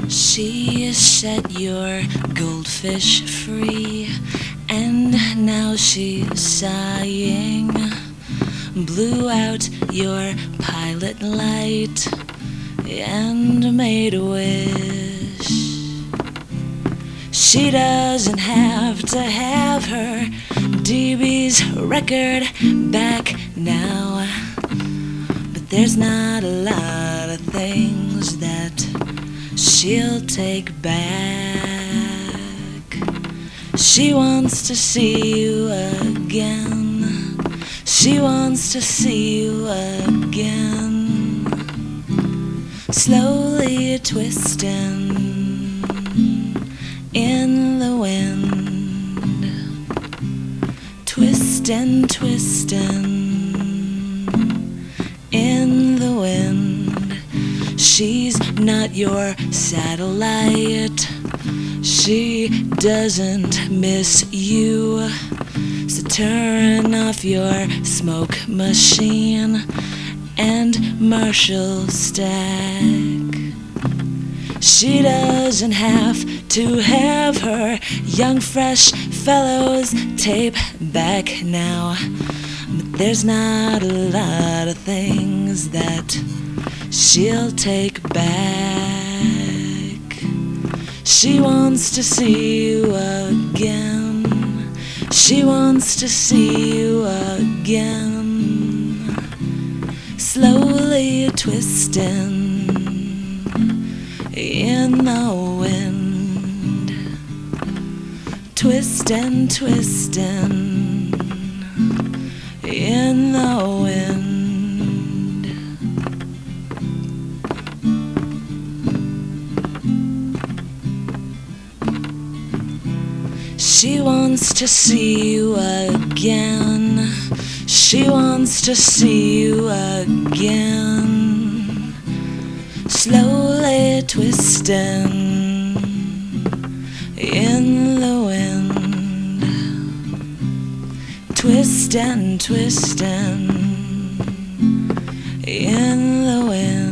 She set your goldfish free, and now she's sighing. Blew out your pilot light and made a wish. She doesn't have to have her DB's record back now, but there's not a lot of things that she'll take back. She wants to see you again. She wants to see you again. Slowly twisting in the wind. Twisting, twisting in the wind. She's not your satellite. She doesn't miss you. So turn off your smoke machine and Marshall stack. She doesn't have to have her young fresh fellows tape back now, but there's not a lot of things that she'll take back. She wants to see you again. She wants to see you again. Slowly twisting in the wind. Twisting, twisting in the wind. She wants to see you again. She wants to see you again. Slowly twisting in the wind. Twisting, twisting in the wind.